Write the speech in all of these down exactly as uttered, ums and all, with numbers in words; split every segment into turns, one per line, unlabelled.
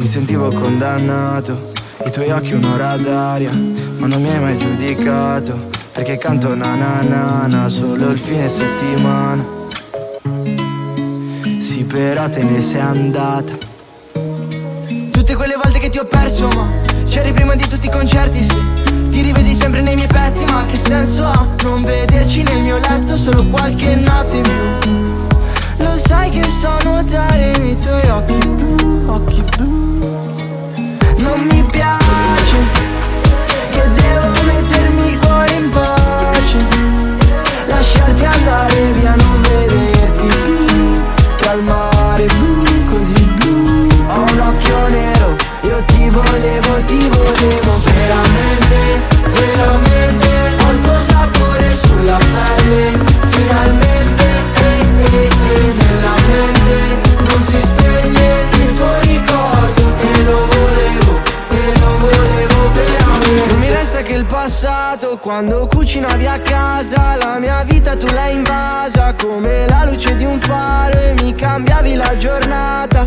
Mi sentivo condannato, i tuoi occhi un'ora d'aria, ma non mi hai mai giudicato, perché canto na na na na solo il fine settimana. Sì, però te ne sei andata. Tutte quelle volte che ti ho perso, ma c'eri prima di tutti i concerti, sì. Ti rivedi sempre nei miei pezzi, ma che senso ha non vederci nel mio letto solo qualche notte in più? Lo sai che so nuotare nei tuoi occhi blu, occhi blu. Non mi piace che devo mettermi il cuore in pace, lasciarti andare via, non vederti più. Tra il mare blu, così blu. Ho un occhio nero, io ti volevo, ti volevo veramente, veramente. Ho il tuo sapore sulla pelle, finalmente, eh, eh, eh, nella mente non si spegne il tuo ricordo e lo volevo, e lo volevo veramente. Non mi resta che il passato, quando cucinavi a casa, la mia vita tu l'hai invasa come la luce di un faro e mi cambiavi la giornata.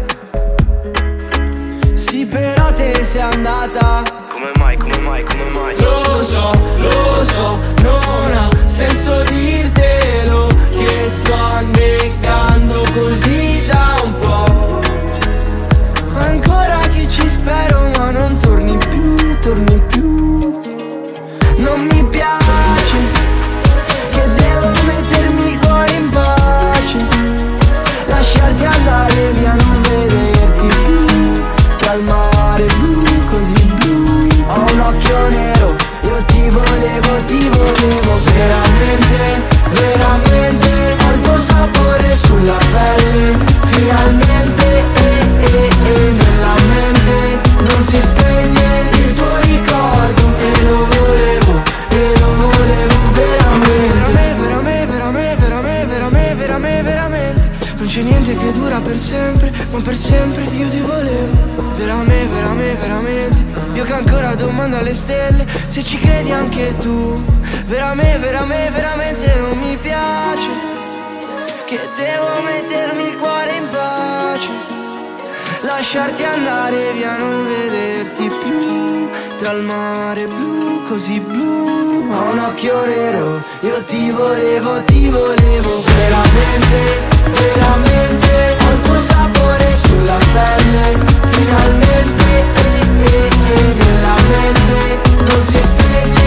Sì, però te ne sei andata. Come mai, come mai, come mai? Lo so, lo so, non ha senso dirtelo, che sto annegando così da un po'. Ancora che ci spero, ma non torni più, torni più. Non mi piace che devo mettermi il cuore in pace, lasciarti andare via, non vederti più. Tra il mare blu, così blu. Ho un occhio nero, io ti volevo, ti volevo veramente, veramente. Ho il tuo sapore sulla pelle, finalmente, eh, eh, eh, nella mente non si spegne il tuo ricordo e lo volevo, e lo volevo veramente. Veramente, veramente, veramente, veramente, veramente, veramente. Non c'è niente che dura per sempre, ma per sempre io ti volevo. Veramente, veramente, veramente. Io che ancora domando alle stelle se ci credi anche tu. Veramente, veramente, veramente non mi piace che devo mettermi il cuore in pace, lasciarti andare via, non vederti più. Tra il mare blu, così blu. Ho un occhio nero, io ti volevo, ti volevo veramente, veramente. Ho il tuo sapore sulla pelle, finalmente, eh, eh, eh, nella mente non si spegne